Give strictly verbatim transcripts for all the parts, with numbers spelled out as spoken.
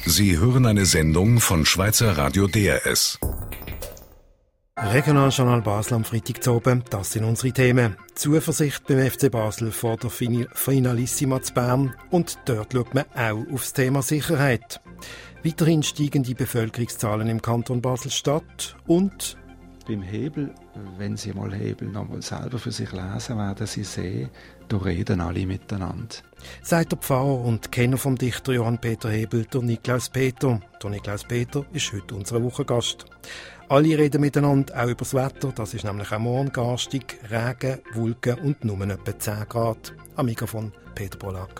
Sie hören eine Sendung von Schweizer Radio D R S. Regionaljournal Basel am Freitag oben, das sind unsere Themen. Zuversicht beim F C Basel vor der Finalissima zu Bern und dort schaut man auch auf das Thema Sicherheit. Weiterhin steigende Bevölkerungszahlen im Kanton Basel-Stadt und beim Hebel, wenn Sie mal Hebel nochmal selber für sich lesen, werden Sie sehen, da reden alle miteinander. Sagt der Pfarrer und Kenner vom Dichter Johann Peter Hebel, der Niklaus Peter. Der Niklaus Peter ist heute unser Wochengast. Alle reden miteinander, auch über das Wetter. Das ist nämlich auch morgen garstig, Regen, Wolken und nur etwa zehn Grad. Am Mikrofon Peter Polak.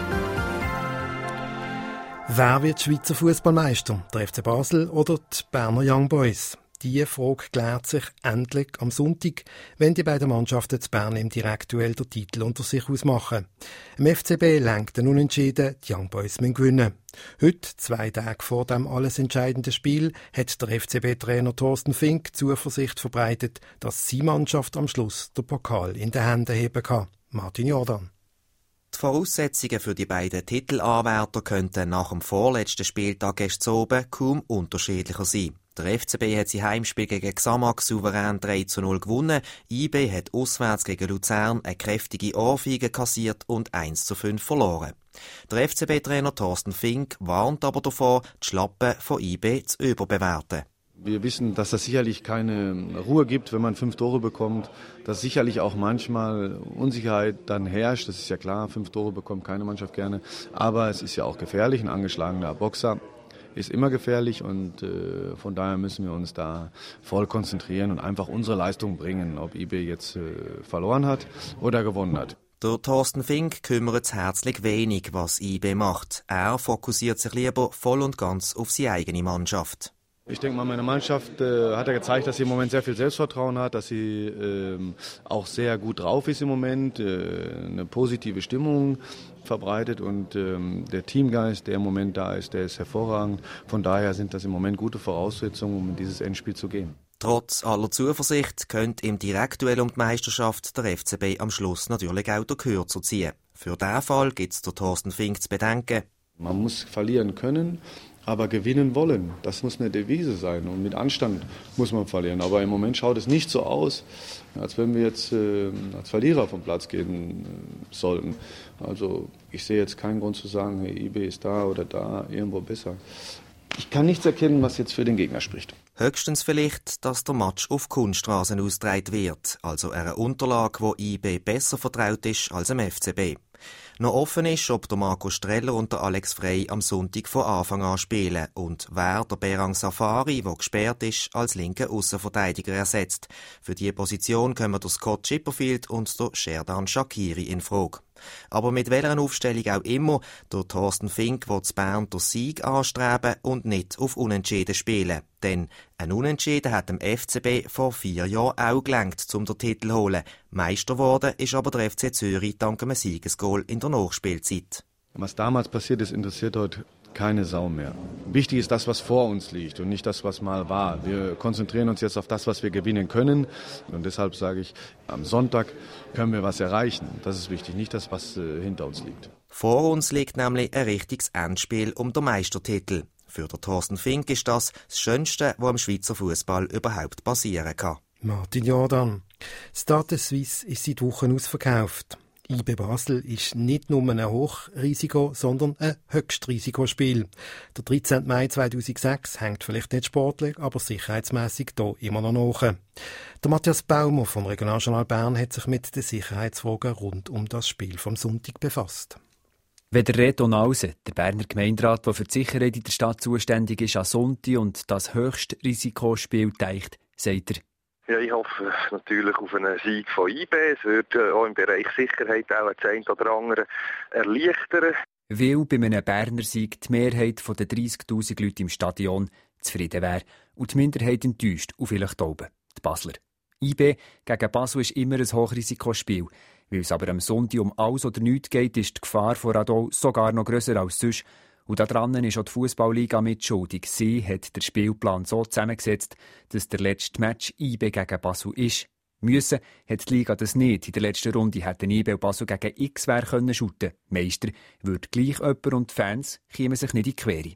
Wer wird Schweizer Fußballmeister? Der F C Basel oder die Berner Young Boys? Diese Frage klärt sich endlich am Sonntag, wenn die beiden Mannschaften zu Bern im Direktduell den Titel unter sich ausmachen. Im F C B lenkt den Unentschieden, die Young Boys müssen gewinnen. Heute, zwei Tage vor dem alles entscheidenden Spiel, hat der F C B-Trainer Thorsten Fink Zuversicht verbreitet, dass seine Mannschaft am Schluss den Pokal in den Händen heben kann. Martin Jordan. Die Voraussetzungen für die beiden Titelanwärter könnten nach dem vorletzten Spieltag gestern oben kaum unterschiedlicher sein. Der F C B hat sein Heimspiel gegen Xamax souverän drei zu null gewonnen. I B hat auswärts gegen Luzern eine kräftige Ohrfeige kassiert und eins zu fünf verloren. Der F C B-Trainer Thorsten Fink warnt aber davor, die Schlappen von I B zu überbewerten. Wir wissen, dass es sicherlich keine Ruhe gibt, wenn man fünf Tore bekommt, dass sicherlich auch manchmal Unsicherheit dann herrscht. Das ist ja klar, fünf Tore bekommt keine Mannschaft gerne. Aber es ist ja auch gefährlich, ein angeschlagener Boxer ist immer gefährlich und äh, von daher müssen wir uns da voll konzentrieren und einfach unsere Leistung bringen, ob I B jetzt äh, verloren hat oder gewonnen hat. Der Thorsten Fink kümmert herzlich wenig, was I B macht. Er fokussiert sich lieber voll und ganz auf seine eigene Mannschaft. Ich denke mal, meine Mannschaft äh, hat ja gezeigt, dass sie im Moment sehr viel Selbstvertrauen hat, dass sie äh, auch sehr gut drauf ist im Moment, äh, eine positive Stimmung verbreitet und ähm, der Teamgeist, der im Moment da ist, der ist hervorragend. Von daher sind das im Moment gute Voraussetzungen, um in dieses Endspiel zu gehen. Trotz aller Zuversicht könnte im Direktduell um die Meisterschaft der F C B am Schluss natürlich auch der Kürzer ziehen. Für diesen Fall gibt es der Thorsten Fink zu bedenken. Man muss verlieren können, aber gewinnen wollen. Das muss eine Devise sein und mit Anstand muss man verlieren. Aber im Moment schaut es nicht so aus, als wenn wir jetzt äh, als Verlierer vom Platz gehen äh, sollten. Also ich sehe jetzt keinen Grund zu sagen, hey, I B ist da oder da irgendwo besser. Ich kann nichts erkennen, was jetzt für den Gegner spricht. Höchstens vielleicht, dass der Match auf Kunststraßen ausgetragen wird, also eine Unterlage, wo I B besser vertraut ist als im F C B. Noch offen ist, ob der Marco Streller und der Alex Frey am Sonntag von Anfang an spielen und wer der Berang Safari, der gesperrt ist, als linken Aussenverteidiger ersetzt. Für diese Position kommen der Scott Chipperfield und der Sherdan Shaqiri in Frage. Aber mit welcher Aufstellung auch immer, der Thorsten Fink will zu Bern den Sieg anstreben und nicht auf Unentschieden spielen. Denn ein Unentschieden hat dem F C B vor vier Jahren auch gelangt, um den Titel zu holen. Meister geworden ist aber der F C Zürich dank einem Siegesgoal in der Nachspielzeit. Was damals passiert ist, interessiert heute keine Sau mehr. Wichtig ist das, was vor uns liegt und nicht das, was mal war. Wir konzentrieren uns jetzt auf das, was wir gewinnen können. Und deshalb sage ich, am Sonntag können wir was erreichen. Das ist wichtig, nicht das, was äh, hinter uns liegt. Vor uns liegt nämlich ein richtiges Endspiel um den Meistertitel. Für den Thorsten Fink ist das das Schönste, was im Schweizer Fußball überhaupt passieren kann. Martin Jordan. Stade Suisse ist seit Wochen ausverkauft. I B Basel ist nicht nur ein Hochrisiko, sondern ein Höchstrisikospiel. Der dreizehnten Mai zweitausendsechs hängt vielleicht nicht sportlich, aber sicherheitsmässig hier immer noch nach. Der Matthias Baumer vom Regionaljournal Bern hat sich mit den Sicherheitsfragen rund um das Spiel vom Sonntag befasst. Wenn der Reto Nause, der Berner Gemeinderat, der für die Sicherheit in der Stadt zuständig ist, an Sonntag und das Höchstrisikospiel denkt, sagt er: Ja, ich hoffe natürlich auf einen Sieg von I B. Es würde auch im Bereich Sicherheit auch das eine oder andere erleichtern. Weil bei einem Berner Sieg die Mehrheit der dreissigtausend Leute im Stadion zufrieden wäre und die Minderheit enttäuscht und vielleicht oben, die Basler. I B gegen Basel ist immer ein Hochrisikospiel. Weil es aber am Sonntag um alles oder nichts geht, ist die Gefahr vor Radau sogar noch grösser als sonst. Und daran ist auch die Fußballliga mitschuldig. Sie hat den Spielplan so zusammengesetzt, dass der letzte Match I B gegen Basel ist. Müssen hat die Liga das nicht. In der letzten Runde hätten I B und Basel gegen X-Wehr können shooten. Meister würde gleich jemand und die Fans kämen sich nicht in die Quere.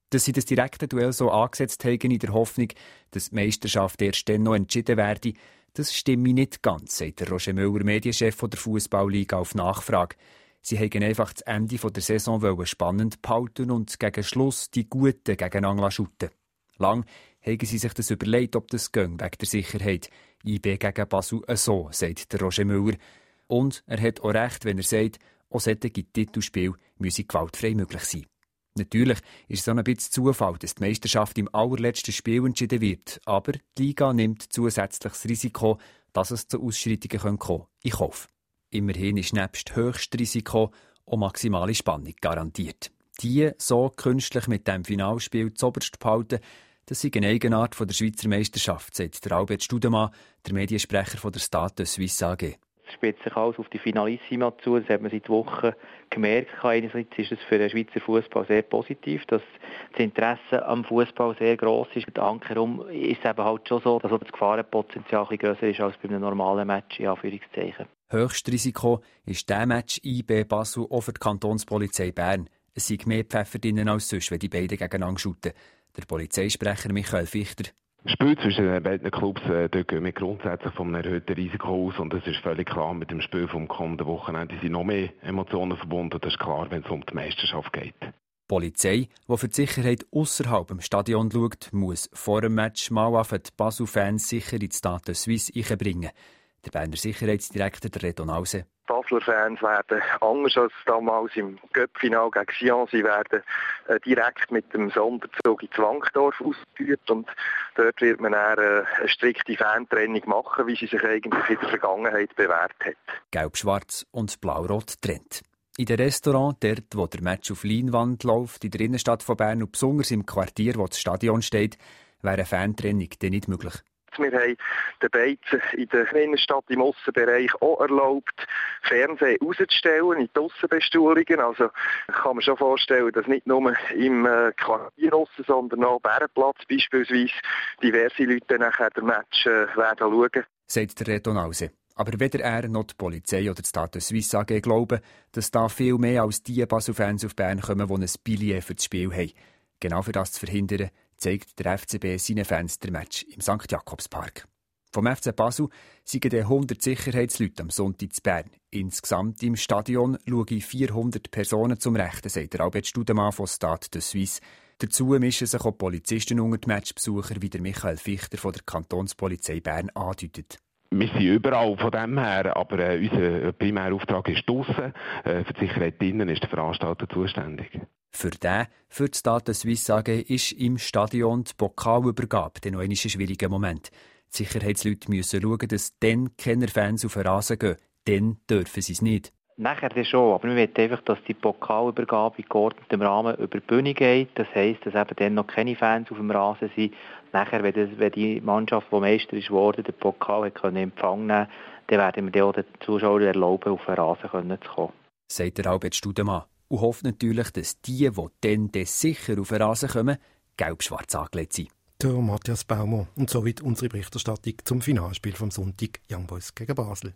Dass sie das direkte Duell so angesetzt haben, in der Hoffnung, dass die Meisterschaft erst dann noch entschieden werde, das stimme nicht ganz, sagt der Roger Müller, Medienchef der Fußballliga, auf Nachfrage. Sie wollten einfach das Ende der Saison spannend behalten und gegen Schluss die Guten gegeneinander schütten. Lang haben sie sich das überlegt, ob das ging, wegen der Sicherheit. I B gegen Basel so, sagt der Roger Müller. Und er hat auch recht, wenn er sagt, auch solche Titelspiele müssen gewaltfrei möglich sein. Natürlich ist es auch ein bisschen Zufall, dass die Meisterschaft im allerletzten Spiel entschieden wird. Aber die Liga nimmt zusätzliches Risiko, dass es zu Ausschreitungen kommen kann, in Kauf. Immerhin ist nebst Höchstrisiko auch maximale Spannung garantiert. Die so künstlich mit dem Finalspiel zuoberst behalten, das ist eine Eigenart der Schweizer Meisterschaft, sagt der Albert Studemann, der Mediensprecher von der Stade Suisse A G. Es spitzt sich alles auf die Finalissima zu. Das hat man seit Wochen gemerkt. Einerseits ist es für den Schweizer Fußball sehr positiv, dass das Interesse am Fußball sehr gross ist. Andersherum ist es eben halt schon so, dass das Gefahrenpotenzial ein bisschen grösser ist als bei einem normalen Match, in Anführungszeichen. Höchstrisiko ist der Match I B Basel auch für die Kantonspolizei Bern. Es sind mehr Pfeffer drinnen als sonst, wenn die beiden gegeneinander shooten. Der Polizeisprecher Michael Fichter. Das Spiel zwischen den beiden Clubs äh, dort gehen wir grundsätzlich von einem erhöhten Risiko aus und es ist völlig klar, mit dem Spiel vom kommenden Wochenende sind noch mehr Emotionen verbunden. Das ist klar, wenn es um die Meisterschaft geht. Die Polizei, die für die Sicherheit ausserhalb im Stadion schaut, muss vor dem Match mal auf die Basel-Fans sicher ins Stade Suisse einbringen. Der Berner Sicherheitsdirektor der Reto Nause. Die Basler Fans werden, anders als damals im Cup-Final gegen Sion, sie werden äh, direkt mit dem Sonderzug in Zwangdorf ausgeführt und dort wird man dann, äh, eine strikte Fantrennung machen, wie sie sich eigentlich in der Vergangenheit bewährt hat. Gelb-Schwarz und Blau-Rot trennt. In den Restaurants, dort wo der Match auf Leinwand läuft, in der Innenstadt von Bern und besonders im Quartier, wo das Stadion steht, wäre eine Fantrennung dann nicht möglich. Wir haben den Beizen in der Innenstadt im Aussenbereich auch erlaubt, Fernsehen rauszustellen in die Aussenbestuhlungen. Also kann man schon vorstellen, dass nicht nur im äh, Quartier aussen, sondern auch am Bärenplatz beispielsweise diverse Leute nachher den Match äh, werden schauen. Sagt der Reto Nause. Aber weder er noch die Polizei oder die Stade Suisse A G glauben, dass da viel mehr als die Basel-Fans auf Bern kommen, die ein Billet für das Spiel haben. Genau für das zu verhindern, zeigt der F C B seinen Fans der Match im Sankt Jakobspark. Vom F C Basel sind hundert Sicherheitsleute am Sonntag zu Bern. Insgesamt im Stadion schauen vierhundert Personen zum Rechten, sagt der Albert Studemann von Stade de Suisse. Dazu mischen sich auch Polizisten unter die Matchbesucher, wie der Michael Fichter von der Kantonspolizei Bern andeutet. Wir sind überall von dem her, aber äh, unser primärer Auftrag ist draussen. Äh, für die Sicherheit drinnen ist der Veranstalter zuständig. Für den, für die Stade Suisse A G, ist im Stadion die Pokalübergabe dann noch ein schwieriger Moment. Die Sicherheitsleute müssen schauen, dass dann keine Fans auf den Rasen gehen. Dann dürfen sie es nicht. Nachher dann schon, aber wir wollen einfach, dass die Pokalübergabe in geordnetem Rahmen über die Bühne geht. Das heisst, dass eben dann noch keine Fans auf dem Rasen sind. Nachher, wenn, das, wenn die Mannschaft, die Meister ist geworden, den Pokal hat können empfangen, dann werden wir auch den Zuschauern erlauben, auf den Rasen zu kommen. Sagt der Albert Studemann. Und hofft natürlich, dass die, die dann, dann sicher auf den Rasen kommen, gelb-schwarz angelegt sind. Der Matthias Baumer. Und somit unsere Berichterstattung zum Finalspiel vom Sonntag Young Boys gegen Basel.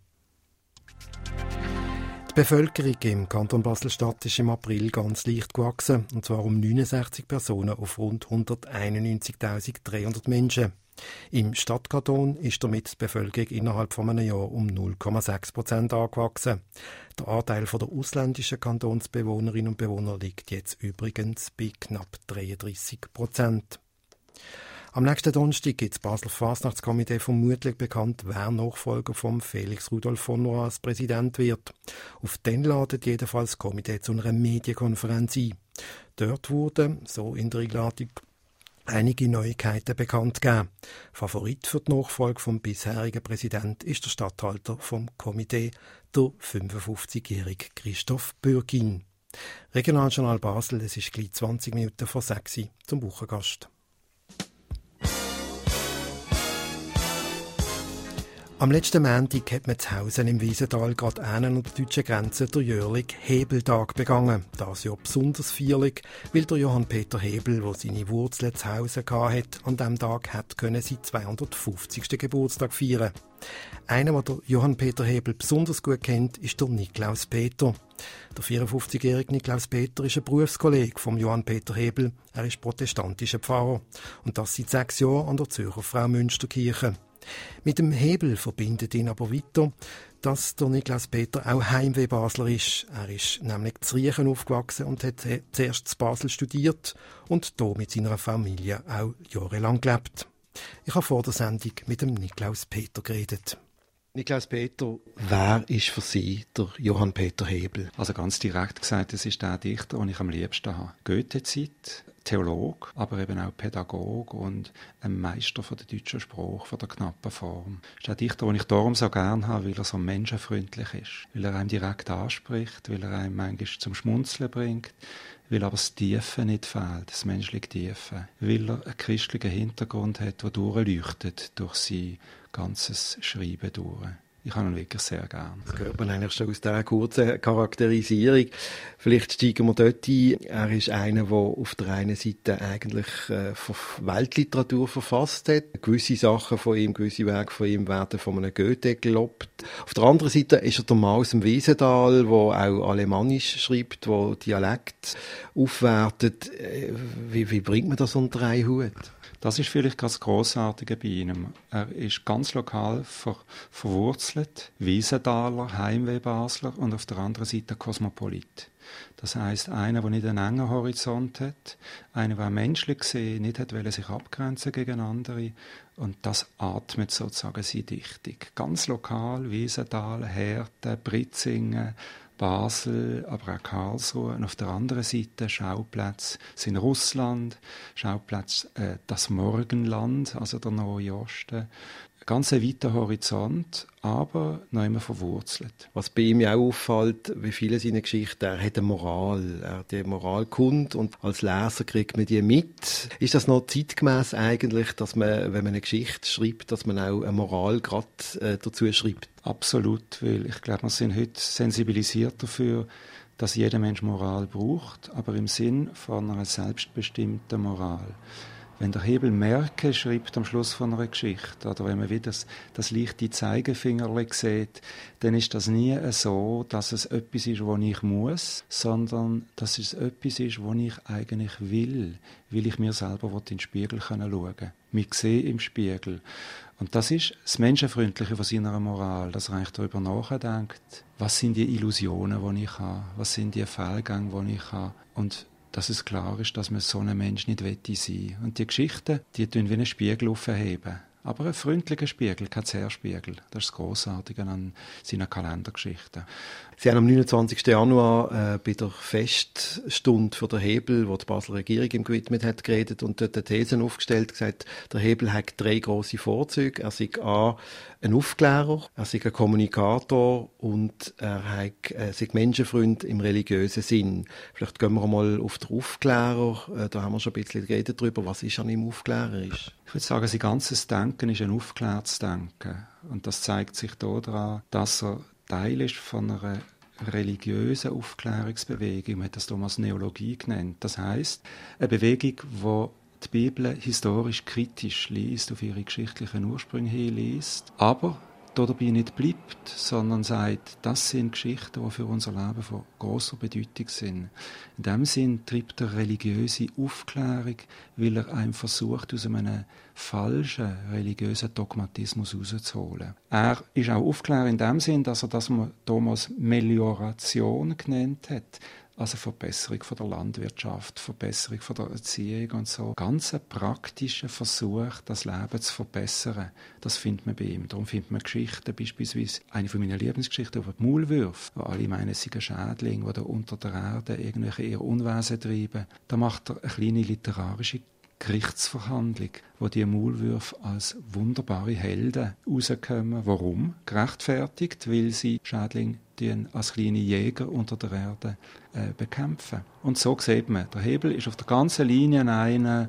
Die Bevölkerung im Kanton Basel-Stadt ist im April ganz leicht gewachsen, und zwar um neunundsechzig Personen auf rund hunderteinundneunzigtausenddreihundert Menschen. Im Stadtkanton ist damit die Bevölkerung innerhalb von einem Jahr um null Komma sechs Prozent angewachsen. Der Anteil der ausländischen Kantonsbewohnerinnen und Bewohner liegt jetzt übrigens bei knapp dreiunddreißig Prozent. Am nächsten Donnerstag gibt das Basler Fasnachtskomitee vermutlich bekannt, wer Nachfolger von Felix Rudolf von Noy als Präsident wird. Auf den ladet jedenfalls das Komitee zu einer Medienkonferenz ein. Dort wurden, so in der Einladung, einige Neuigkeiten bekannt gegeben. Favorit für die Nachfolge vom bisherigen Präsidenten ist der Statthalter vom Komitee, der fünfundfünfzigjährige Christoph Bürgin. Regionaljournal Basel, es ist gleich zwanzig Minuten vor sechs zum Wochengast. Am letzten Montag hat man zu Hause im Wiesental gerade einen an der deutschen Grenze der jährliche Hebeltag begangen. Das Jahr besonders feierlich, weil der Johann Peter Hebel, der seine Wurzeln zu Hause hatte, an diesem Tag hat können seinen zweihundertfünfzigsten Geburtstag feiern. Einer, der Johann Peter Hebel besonders gut kennt, ist der Niklaus Peter. Der vierundfünfzigjährige Niklaus Peter ist ein Berufskollege von Johann Peter Hebel. Er ist protestantischer Pfarrer. Und das seit sechs Jahren an der Zürcher Fraumünsterkirche. Mit dem Hebel verbindet ihn aber weiter, dass der Niklaus Peter auch Heimweh-Basler ist. Er ist nämlich zu Riechen aufgewachsen und hat zuerst in Basel studiert und hier mit seiner Familie auch jahrelang gelebt. Ich habe vor der Sendung mit dem Niklaus Peter geredet. Niklaus Peter, wer ist für Sie der Johann Peter Hebel? Also ganz direkt gesagt, es ist der Dichter, den ich am liebsten habe. Goethe-Zeit, Theologe, aber eben auch Pädagoge und ein Meister von der deutschen Sprache, von der knappen Form. Es ist der Dichter, den ich darum so gerne habe, weil er so menschenfreundlich ist. Weil er einem direkt anspricht, weil er einem manchmal zum Schmunzeln bringt, weil aber das Tiefe nicht fehlt, das menschliche Tiefe. Weil er einen christlichen Hintergrund hat, der durchleuchtet durch sein ganzes Schreiben durch. Ich habe ihn wirklich sehr gern. Das hört man eigentlich schon aus dieser kurzen Charakterisierung. Vielleicht steigen wir dort ein. Er ist einer, der auf der einen Seite eigentlich äh, Weltliteratur verfasst hat. Gewisse Sachen von ihm, gewisse Werke von ihm werden von einem Goethe gelobt. Auf der anderen Seite ist er der Mann aus dem Wiesental, der auch Alemannisch schreibt, der Dialekt aufwertet. Wie, wie bringt man das unter einen Hut? Das ist vielleicht ganz Grossartige bei ihm. Er ist ganz lokal ver- verwurzelt, Wiesentaler, Heimweh-Basler und auf der anderen Seite Kosmopolit. Das heisst, einer, der nicht einen engen Horizont hat, einer, der menschlich gesehen nicht hat, sich abgrenzen gegen andere. Und das atmet sozusagen seine Dichtung. Ganz lokal, Wiesental, Herten, Britzingen, Basel, aber auch Karlsruhe. Und auf der anderen Seite Schauplätze sind Russland, Schauplätze äh, das Morgenland, also der Neue Osten. Ganz ein weiter Horizont, aber noch immer verwurzelt. Was bei ihm ja auch auffällt, wie viele seiner Geschichten, er hat eine Moral. Er hat die Moral kund und als Leser kriegt man die mit. Ist das noch zeitgemäß eigentlich, dass man, wenn man eine Geschichte schreibt, dass man auch eine Moral gerade äh, dazu schreibt? Absolut, weil ich glaube, wir sind heute sensibilisiert dafür, dass jeder Mensch Moral braucht, aber im Sinn von einer selbstbestimmten Moral. Wenn der Hebel Merke schreibt am Schluss von einer Geschichte, oder wenn man wieder das, das leichte Zeigefingerle sieht, dann ist das nie so, dass es etwas ist, was ich muss, sondern dass es etwas ist, was ich eigentlich will, weil ich mir selber in den Spiegel schauen kann. Mich sehe im Spiegel. Und das ist das Menschenfreundliche von seiner Moral, dass er eigentlich darüber nachdenkt, was sind die Illusionen, die ich habe, was sind die Fehlgänge, die ich habe. Und dass es klar ist, dass man so ein Mensch nicht sein will. Und die Geschichten, die tun wie einen Spiegel aufheben. Aber ein freundlicher Spiegel, kein Zerspiegel. Das ist das Grossartige an seinen Kalendergeschichten. Sie haben am neunundzwanzigsten Januar äh, bei der Feststunde für den Hebel, wo die Basler Regierung ihm gewidmet hat, geredet und dort eine These aufgestellt, gesagt, der Hebel hat drei grosse Vorzüge. Er sei A, ein Aufklärer, er sei ein Kommunikator und er hat, äh, sei Menschenfreund im religiösen Sinn. Vielleicht gehen wir mal auf den Aufklärer. Äh, da haben wir schon ein bisschen geredet darüber, was ist an ihm aufklärerisch. Ich würde sagen, sein ganzes Denken ist ein aufgeklärtes Denken. Und das zeigt sich daran, dass er Teil ist von einer religiösen Aufklärungsbewegung. Man hat das damals Neologie genannt. Das heisst, eine Bewegung, die die Bibel historisch kritisch liest, auf ihre geschichtlichen Ursprünge hinliest, aber dabei nicht bleibt, sondern sagt, das sind Geschichten, die für unser Leben von grosser Bedeutung sind. In diesem Sinn treibt er religiöse Aufklärung, weil er einem versucht, aus einem falschen religiösen Dogmatismus rauszuholen. Er ist auch Aufklärer in dem Sinn, dass er das damals Melioration genannt hat. Also Verbesserung von der Landwirtschaft, Verbesserung von der Erziehung und so. Ganz ein praktischer Versuch, das Leben zu verbessern. Das findet man bei ihm. Darum findet man Geschichten, beispielsweise eine von meinen Lieblingsgeschichten über die Maulwürfe, wo alle meinen, es seien Schädlinge, die da unter der Erde irgendwelche ihr Unwesen treiben. Da macht er eine kleine literarische Gerichtsverhandlung, wo die Maulwürfe als wunderbare Helden rauskommen. Warum? Gerechtfertigt, weil sie Schädlinge als kleine Jäger unter der Erde äh, bekämpfen. Und so sieht man, der Hebel ist auf der ganzen Linie einer,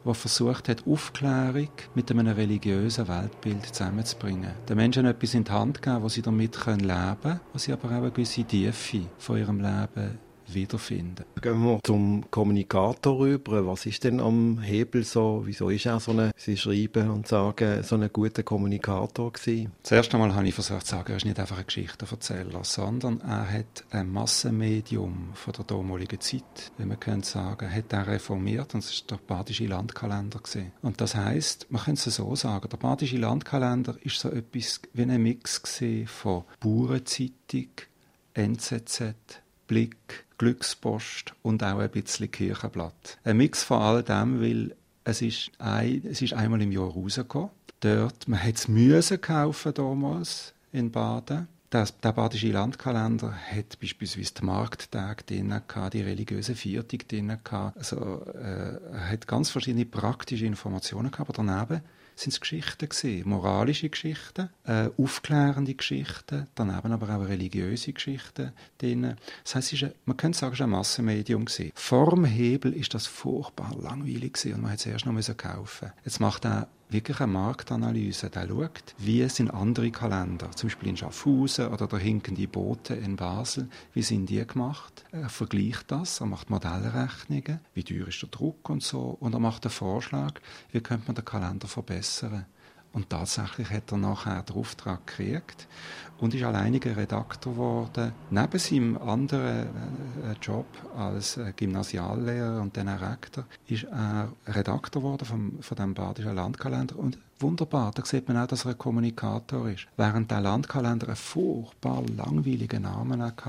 der versucht hat, Aufklärung mit einem religiösen Weltbild zusammenzubringen. Den Menschen etwas in die Hand geben, wo sie damit leben können, wo sie aber auch eine gewisse Tiefe von ihrem Leben wiederfinden. Gehen wir zum Kommunikator rüber. Was ist denn am Hebel so? Wieso ist er so eine, Sie schreiben und sagen, so ein guter Kommunikator gewesen? Zuerst einmal habe ich versucht zu sagen, er ist nicht einfach ein Geschichtenverzähler, sondern er hat ein Massenmedium von der damaligen Zeit, wie man könnte sagen, hat er reformiert, und das ist der Badische Landkalender gewesen. Und das heisst, man könnte es so sagen, der Badische Landkalender ist so etwas wie ein Mix gewesen von Bauernzeitung, N Z Z, Blick, Glückspost und auch ein bisschen Kirchenblatt. Ein Mix von all dem, weil es ist, ein, es ist einmal im Jahr rausgekommen. Dort, man hat es müssen kaufen damals in Baden. Das, der Badische Landkalender hat beispielsweise die Markttage drin gehabt, die religiösen Viertage drin gehabt. Also, äh, er hat ganz verschiedene praktische Informationen gehabt, aber daneben sind es Geschichten gewesen, moralische Geschichten, äh, aufklärende Geschichten, daneben aber auch religiöse Geschichten drin. Das heisst, es ist ein, man könnte sagen, es war ein Massenmedium gewesen. Vor dem Hebel ist das furchtbar langweilig gewesen und man hat es erst noch müssen kaufen. Jetzt macht er wirklich eine Marktanalyse. Der schaut, wie sind andere Kalender, zum Beispiel in Schaffhausen oder der hinkende Bote in Basel, wie sind die gemacht? Er vergleicht das, er macht Modellrechnungen, wie teuer ist der Druck und so, und er macht einen Vorschlag, wie könnte man den Kalender verbessern. Und tatsächlich hat er nachher den Auftrag gekriegt und ist alleiniger Redaktor geworden. Neben seinem anderen äh, Job als äh, Gymnasiallehrer und dann Rektor ist er Redaktor geworden vom, von dem Badischen Landkalender. Und wunderbar, da sieht man auch, dass er ein Kommunikator ist. Während der Landkalender einen furchtbar langweiligen Namen hatte,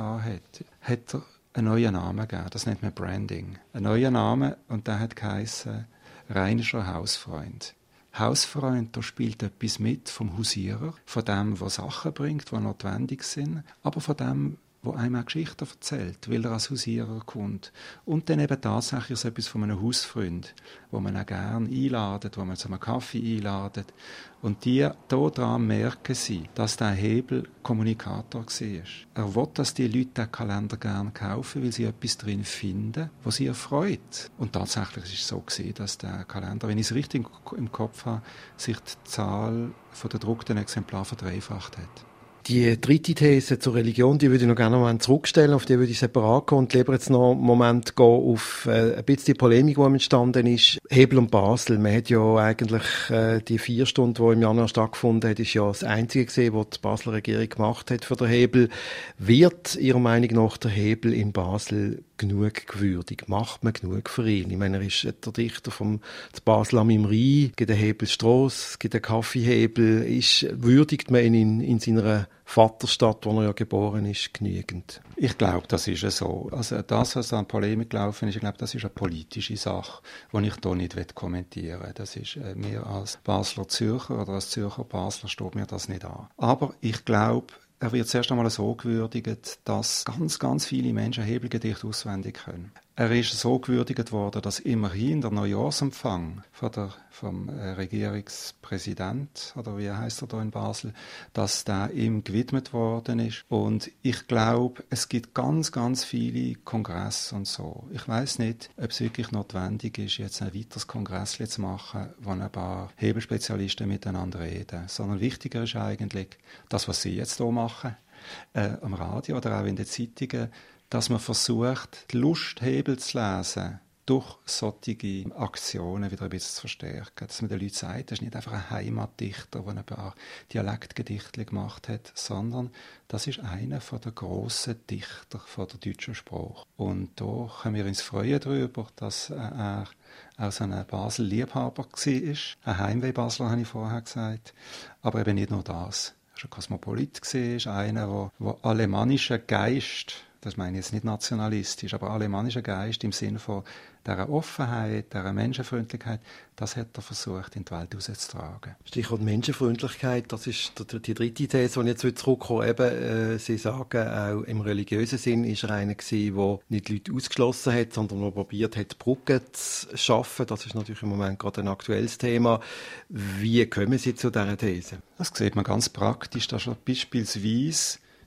hat er einen neuen Namen gegeben. Das nennt man Branding. Einen neuen Namen, und der hat geheissen Rheinischer Hausfreund. Hausfreund, da spielt etwas mit vom Hausierer, von dem, der Sachen bringt, die notwendig sind, aber von dem, der einem auch Geschichten erzählt, weil er als Hausierer kommt. Und dann eben tatsächlich so etwas von einem Hausfreund, wo man auch gerne einladet, wo man zu einem Kaffee einladet. Und die hier dran merken sie, dass der Hebel Kommunikator war. Er will, dass die Leute den Kalender gerne kaufen, weil sie etwas drin finden, was sie erfreut. Und tatsächlich ist es so gewesen, dass der Kalender, wenn ich es richtig im Kopf habe, sich die Zahl der gedruckten Exemplare verdreifacht hat. Die dritte These zur Religion, die würde ich noch gerne noch zurückstellen, auf die würde ich separat gehen und lieber jetzt noch einen Moment gehen auf äh, ein bisschen die Polemik, die entstanden ist. Hebel und Basel, man hat ja eigentlich äh, die vier Stunden, die im Januar stattgefunden hat, ist ja das Einzige gesehen, was die Basler Regierung gemacht hat für den Hebel. Wird Ihrer Meinung nach der Hebel in Basel genug gewürdigt? Macht man genug für ihn? Ich meine, er ist der Dichter vom Basel am Rhein, es gibt den Hebelstrasse, es gibt den Kaffeehebel. Ist, würdigt man ihn in, in seiner Vaterstadt, wo er ja geboren ist, genügend? Ich glaube, das ist so. Also das, was an Polemik gelaufen ist, ich glaube, das ist eine politische Sache, die ich hier nicht kommentieren will. Das ist äh, mir als Basler Zürcher oder als Zürcher Basler steht mir das nicht an. Aber ich glaube, er wird zuerst einmal so gewürdigt, dass ganz, ganz viele Menschen Hebelgedichte auswendig können. Er ist so gewürdigt worden, dass immerhin der Neujahrsempfang von der, vom äh, Regierungspräsident, oder wie heißt er da in Basel, dass der ihm gewidmet worden ist. Und ich glaube, es gibt ganz, ganz viele Kongresse und so. Ich weiß nicht, ob es wirklich notwendig ist, jetzt ein weiteres Kongress zu machen, wo ein paar Hebelspezialisten miteinander reden. Sondern wichtiger ist eigentlich das, was Sie jetzt hier machen, äh, am Radio oder auch in den Zeitungen, dass man versucht, die Lust, Hebel zu lesen, durch solche Aktionen wieder ein bisschen zu verstärken. Dass man den Leuten sagt, das ist nicht einfach ein Heimatdichter, der ein paar Dialektgedichte gemacht hat, sondern das ist einer der grossen Dichter der deutschen Sprache. Und da können wir uns freuen darüber, dass er auch so ein Basel-Liebhaber war. Ein Heimweh-Basler, habe ich vorher gesagt. Aber eben nicht nur das. Er war ein Kosmopolit, einer, der alemannischen Geist, das meine ich jetzt nicht nationalistisch, aber alemannischer Geist im Sinne von dieser Offenheit, dieser Menschenfreundlichkeit, das hat er versucht, in die Welt rauszutragen. Stichwort Menschenfreundlichkeit, das ist die dritte These, die ich jetzt zurückkomme. Eben, äh, Sie sagen, auch im religiösen Sinn war er einer gewesen, der nicht Leute ausgeschlossen hat, sondern der probiert hat, Brücken zu schaffen. Das ist natürlich im Moment gerade ein aktuelles Thema. Wie kommen Sie zu dieser These? Das sieht man ganz praktisch, dass beispielsweise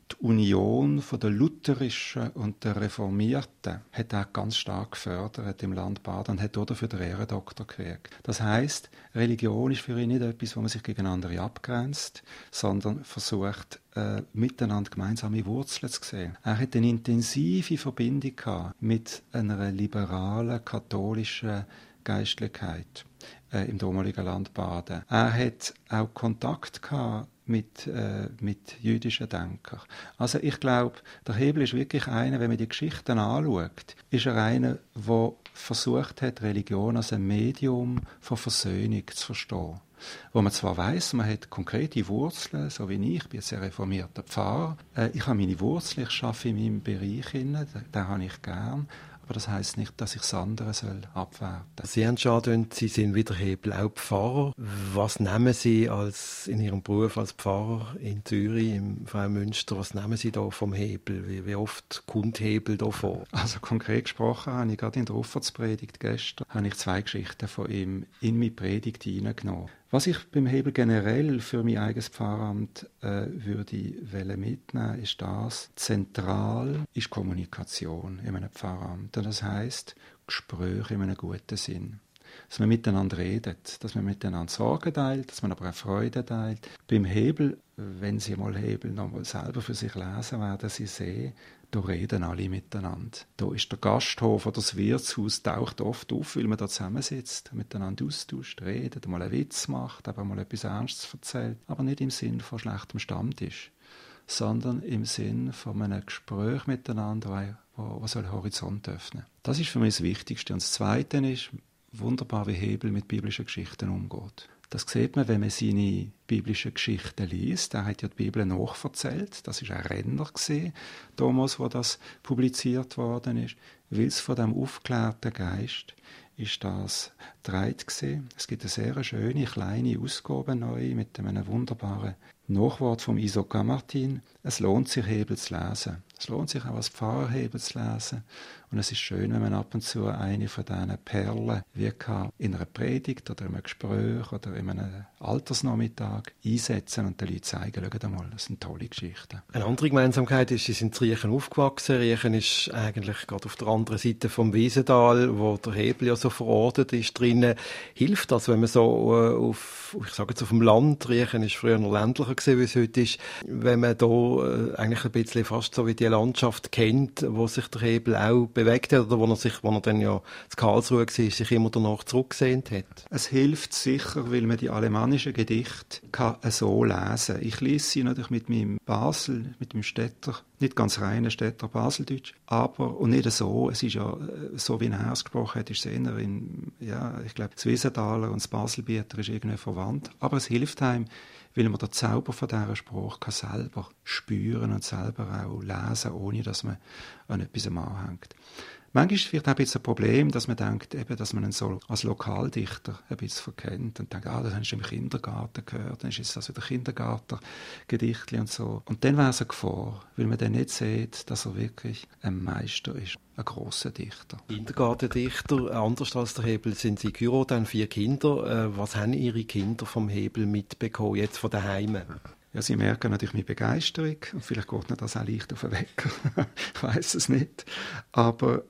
die Union von der Lutherischen und der Reformierten hat er ganz stark gefördert im Land Baden und hat dafür den Ehrendoktor gekriegt. Das heisst, Religion ist für ihn nicht etwas, wo man sich gegen andere abgrenzt, sondern versucht, äh, miteinander gemeinsame Wurzeln zu sehen. Er hat eine intensive Verbindung gehabt mit einer liberalen, katholischen Geistlichkeit äh, im damaligen Land Baden. Er hat auch Kontakt gehabt mit, äh, mit jüdischen Denkern. Also ich glaube, der Hebel ist wirklich einer, wenn man die Geschichten anschaut, ist er einer, der versucht hat, Religion als ein Medium von Versöhnung zu verstehen. Wo man zwar weiss, man hat konkrete Wurzeln, so wie ich, ich bin jetzt ein reformierter Pfarrer, äh, ich habe meine Wurzeln, ich arbeite in meinem Bereich, den, den habe ich gern. Aber das heisst nicht, dass ich das andere soll abwerten soll. Sie haben schon erwähnt, Sie sind wie der Hebel auch Pfarrer. Was nehmen Sie als, in Ihrem Beruf als Pfarrer in Zürich, im Freien Münster, was nehmen Sie da vom Hebel? Wie, wie oft kommt Hebel da vor? Also konkret gesprochen habe ich gerade in der Auffahrtspredigt gestern habe ich zwei Geschichten von ihm in meine Predigt hineingenommen. Was ich beim Hebel generell für mein eigenes Pfarramt äh, würde mitnehmen, ist das: Zentral ist Kommunikation in einem Pfarramt. Und das heisst, Gespräche in einem guten Sinn. Dass man miteinander redet, dass man miteinander Sorgen teilt, dass man aber auch Freude teilt. Beim Hebel, wenn Sie mal Hebel nochmal selber für sich lesen, werden Sie sehen, da reden alle miteinander. Da ist der Gasthof oder das Wirtshaus taucht oft auf, weil man da zusammensitzt, miteinander austauscht, redet, mal einen Witz macht, aber mal etwas Ernstes erzählt. Aber nicht im Sinn von schlechtem Stammtisch, sondern im Sinn von einem Gespräch miteinander, das den Horizont öffnen. Das ist für mich das Wichtigste. Und das Zweite ist, wunderbar, wie Hebel mit biblischen Geschichten umgeht. Das sieht man, wenn man seine biblischen Geschichten liest. Er hat ja die Bibel nachverzählt. Das war ein Renner gewesen, damals, wo das publiziert worden ist. Weil es von dem aufgeklärten Geist ist das dreit gewesen. Es gibt eine sehr schöne, kleine Ausgabe neu mit einem wunderbaren Nachwort vom Isaac Martin. Es lohnt sich, Hebel zu lesen. Es lohnt sich auch als Pfarrer, Hebel zu lesen. Und es ist schön, wenn man ab und zu eine von diesen Perlen wie in einer Predigt oder in einem Gespräch oder in einem Altersnachmittag einsetzen und den Leuten zeigen, schaut mal, das sind tolle Geschichten. Eine andere Gemeinsamkeit ist, Sie sind in Riechen aufgewachsen. Riechen ist eigentlich gerade auf der anderen Seite vom Wiesental, wo der Hebel ja so verortet ist drinnen. Hilft das, wenn man so äh, auf, ich sage jetzt auf dem Land, Riechen ist früher noch ländlicher gewesen, wie es heute ist, wenn man da äh, eigentlich ein bisschen fast so wie die Landschaft kennt, wo sich der Hebel auch bewegt hat oder wo er sich, wo er dann ja zu Karlsruhe war, sich immer danach zurückgesehnt hat? Es hilft sicher, weil man die alemannischen Gedichte kann so lesen kann. Ich lese sie natürlich mit meinem Basel, mit dem Städter, nicht ganz reinen Städter Baseldeutsch, aber, und nicht so, es ist ja, so wie er es gesprochen hat, ist es eher in, ja, ich glaube, das Wiesentaler und das Baselbieter ist irgendwie verwandt, aber es hilft einem, weil man den Zauber von dieser Sprache kann selber spüren und selber auch lesen, ohne dass man an etwas anhängt. Manchmal ist es vielleicht auch ein bisschen ein Problem, dass man denkt, eben, dass man ihn so als Lokaldichter ein bisschen verkennt und denkt, ah, das hast du im Kindergarten gehört, dann ist jetzt also der Kindergartengedichtli und so. Und dann wäre es eine Gefahr, weil man dann nicht sieht, dass er wirklich ein Meister ist, ein grosser Dichter. Kindergartendichter, anders als der Hebel, sind Sie geheiratet, haben vier Kinder. Was haben Ihre Kinder vom Hebel mitbekommen, jetzt von daheim? Ja, sie merken natürlich meine Begeisterung und vielleicht geht ihnen das auch leicht auf den Wecker. Ich weiss es nicht. Aber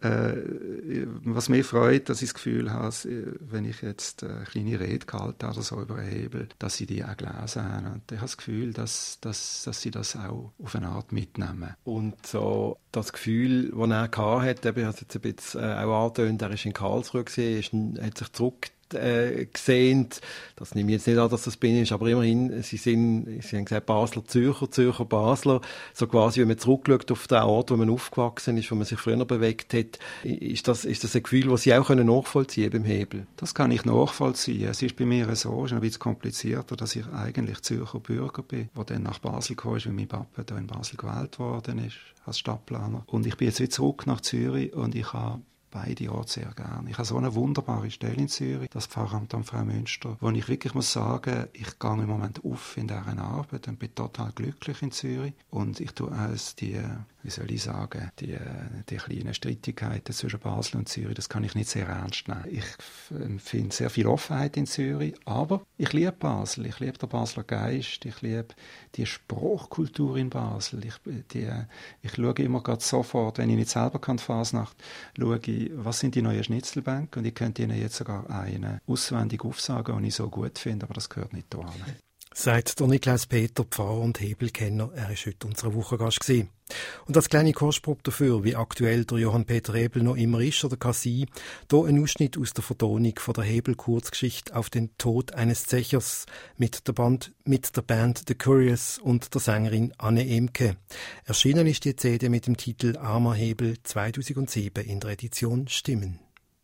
äh, was mich freut, dass ich das Gefühl habe, wenn ich jetzt eine kleine Rede gehalten habe oder so über einen Hebel, dass sie die auch gelesen haben. Und ich habe das Gefühl, dass, dass, dass sie das auch auf eine Art mitnehmen. Und so das Gefühl, das er hatte, ich habe es jetzt ein bisschen auch angetönt, er war in Karlsruhe, ist, hat sich zurück Äh, gesehen. Das nehme ich jetzt nicht an, dass das bin ist, aber immerhin, sie sind, sie haben gesagt, Basler, Zürcher, Zürcher, Basler. So quasi, wenn man zurückschaut auf den Ort, wo man aufgewachsen ist, wo man sich früher bewegt hat, ist das, ist das ein Gefühl, das Sie auch nachvollziehen können beim Hebel? Das kann ich nachvollziehen. Es ist bei mir so, es ist ein bisschen komplizierter, dass ich eigentlich Zürcher Bürger bin, der dann nach Basel gekommen ist, weil mein Papa da in Basel gewählt worden ist, als Stadtplaner. Und ich bin jetzt wieder zurück nach Zürich und ich habe beide Orte sehr gerne. Ich habe so eine wunderbare Stelle in Zürich, das Pfarramt am Fraumünster, wo ich wirklich muss sagen, ich gehe im Moment auf in dieser Arbeit und bin total glücklich in Zürich. Und ich tue als die, wie soll ich sagen, die, die kleinen Streitigkeiten zwischen Basel und Zürich, das kann ich nicht sehr ernst nehmen. Ich finde sehr viel Offenheit in Zürich, aber ich liebe Basel, ich liebe den Basler Geist, ich liebe die Sprachkultur in Basel. Ich, die, ich schaue immer gerade sofort, wenn ich nicht selber kann, Fasnacht, schaue ich, was sind die neuen Schnitzelbänke, und ich könnte Ihnen jetzt sogar einen auswendig aufsagen, den ich so gut finde, aber das gehört nicht hierhin. Sagt der Niklaus Peter, Pfarrer und Hebelkenner. Er war heute unser Wochengast gewesen. Und als kleine Kostprobe dafür, wie aktuell der Johann Peter Hebel noch immer ist oder kann sein, hier ein Ausschnitt aus der Vertonung von der Hebel-Kurzgeschichte auf den Tod eines Zechers mit der Band, mit der Band The Curious und der Sängerin Anne Emke. Erschienen ist die C D mit dem Titel Armer Hebel zweitausendsieben in der Edition Stimmen.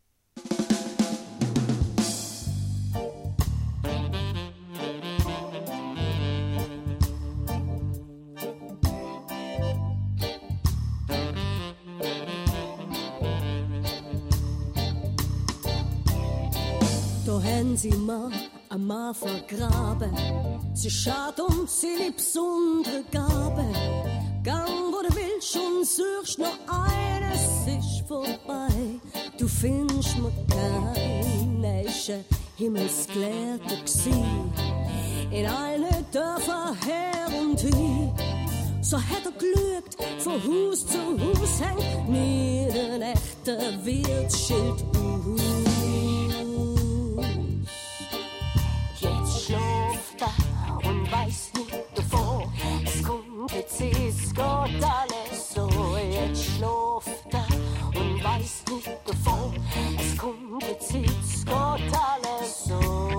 Sie mal ein Mann vergraben, sie schaut um seine besondere Gabe. Gang, wo du willst und suchst noch eines, ist vorbei. Du findest mir keine, ist ein Himmelsgelehrter g'si. In allen Dörfern her und hin, so hat er gelügt, von Haus zu Haus hängt mir ein echter Wirtsschild aus. Und weiß nicht davon, es kommt jetzt, es geht alles so. Jetzt schläft er und weiß nicht davon, es kommt jetzt, es geht alles so.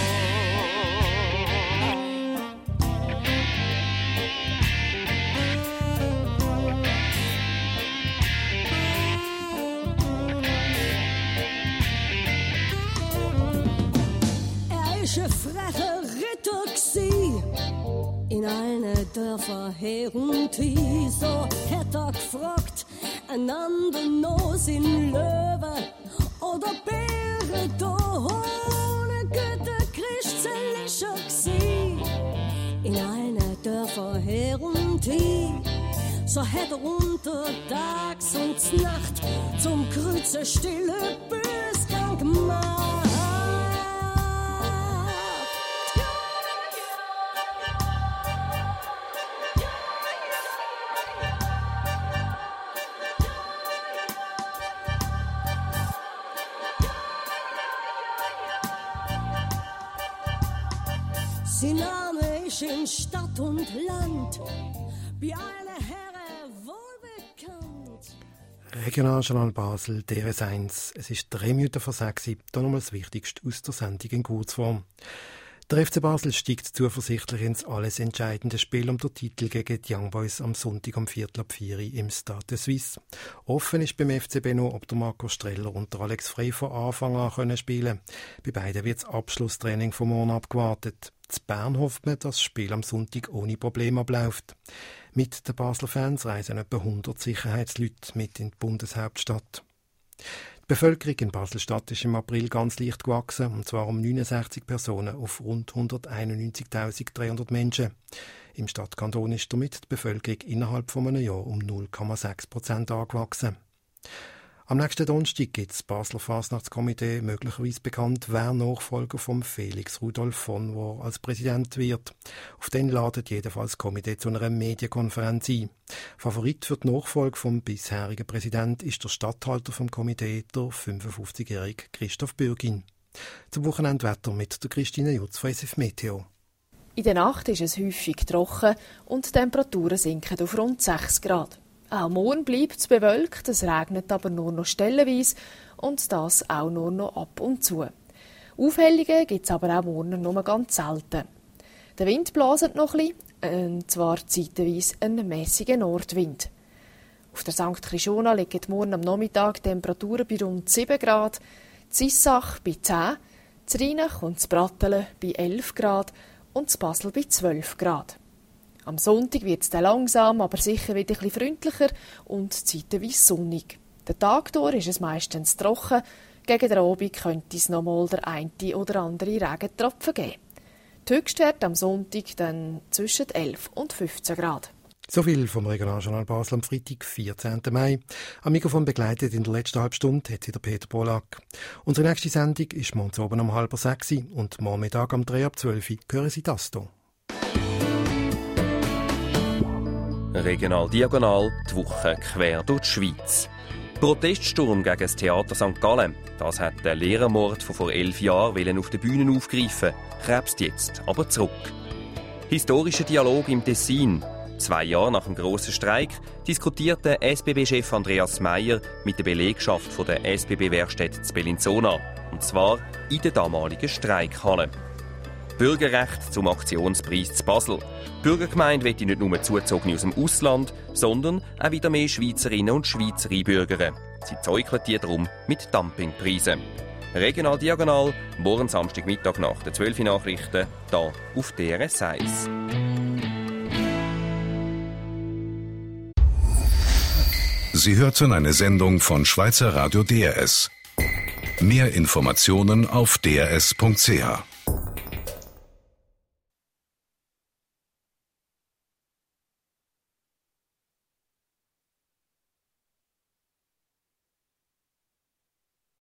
Er ist ein frecher Ritter gsi, in allen Dörfern her und hin. So hat er gefragt, einander noch sind Löwen oder Bären da. Ohne Güte Christel ist er gsi, in allen Dörfern her und hin. So hat er untertags und Nacht zum Kreuzen stille Bösgang gemacht. Sein Name ist in Stadt und Land, bei allen Herren wohlbekannt. Regionaljournal Basel, D R S eins. Es ist drei Minuten vor sechs. Hier nochmal das Wichtigste aus der Sendung in Kurzform. Der F C Basel steigt zuversichtlich ins alles entscheidende Spiel um den Titel gegen die Young Boys am Sonntag um Viertel ab vier im Stade de Suisse. Offen ist beim F C B noch, ob der Marco Streller und der Alex Frey von Anfang an können spielen. Bei beiden wird das Abschlusstraining vom Morgen abgewartet. In Bern hofft man, dass das Spiel am Sonntag ohne Probleme abläuft. Mit den Basler Fans reisen etwa hundert Sicherheitsleute mit in die Bundeshauptstadt. Die Bevölkerung in Basel-Stadt ist im April ganz leicht gewachsen, und zwar um neunundsechzig Personen auf rund hunderteinundneunzigtausenddreihundert Menschen. Im Stadtkanton ist damit die Bevölkerung innerhalb von einem Jahr um null Komma sechs Prozent angewachsen. Am nächsten Donnerstag gibt das Basler Fasnachtskomitee möglicherweise bekannt, wer Nachfolger von Felix Rudolf von Wohr als Präsident wird. Auf den ladet jedenfalls das Komitee zu einer Medienkonferenz ein. Favorit für die Nachfolge vom bisherigen Präsident ist der Statthalter vom Komitee, der fünfundfünfzigjährige Christoph Bürgin. Zum Wochenendwetter mit der Christine Jutz von S F Meteo. In der Nacht ist es häufig trocken und die Temperaturen sinken auf rund sechs Grad. Auch morgen bleibt es bewölkt, es regnet aber nur noch stellenweise und das auch nur noch ab und zu. Aufhellungen gibt es aber auch morgen nur ganz selten. Der Wind bläst noch ein bisschen, und zwar zeitweise einen mässigen Nordwind. Auf der Sankt Chrischona liegen morgen am Nachmittag Temperaturen bei rund sieben Grad, Zissach bei zehn, Zrynach und Zbrattelen bei elf Grad und Basel bei zwölf Grad. Am Sonntag wird es dann langsam, aber sicher wieder ein bisschen freundlicher und zeitweise sonnig. Den Tag durch ist es meistens trocken. Gegen den Abend könnte es noch mal der eine oder andere Regentropfen geben. Die Höchstwerte am Sonntag dann zwischen elf und fünfzehn Grad. So viel vom Regionaljournal Basel am Freitag, vierzehnten Mai. Am Mikrofon begleitet in der letzten halben Stunde hat wieder Peter Polak. Unsere nächste Sendung ist morgens oben um halb sechs und morgen Mittag um drei ab zwölf hören Sie das hier. Regional Diagonal, die Woche quer durch die Schweiz. Proteststurm gegen das Theater Sankt Gallen. Das hat der Lehrermord von vor elf Jahren auf den Bühnen aufgreifen, krebst jetzt aber zurück. Historischer Dialog im Tessin. Zwei Jahre nach dem grossen Streik diskutierte S B B-Chef Andreas Meier mit der Belegschaft von der S B B-Werkstätte zu Bellinzona. Und zwar in der damaligen Streikhalle. Bürgerrecht zum Aktionspreis zu Basel. Die Bürgergemeinde will nicht nur Zugezogene aus dem Ausland, sondern auch wieder mehr Schweizerinnen und Schweizer einbürgern. Sie zeugeln die darum mit Dumpingpreisen. Regional Diagonal, morgen Samstagmittag nach den zwölf Nachrichten, hier auf D R S eins. Sie hörten eine Sendung von Schweizer Radio D R S. Mehr Informationen auf d r s punkt c h.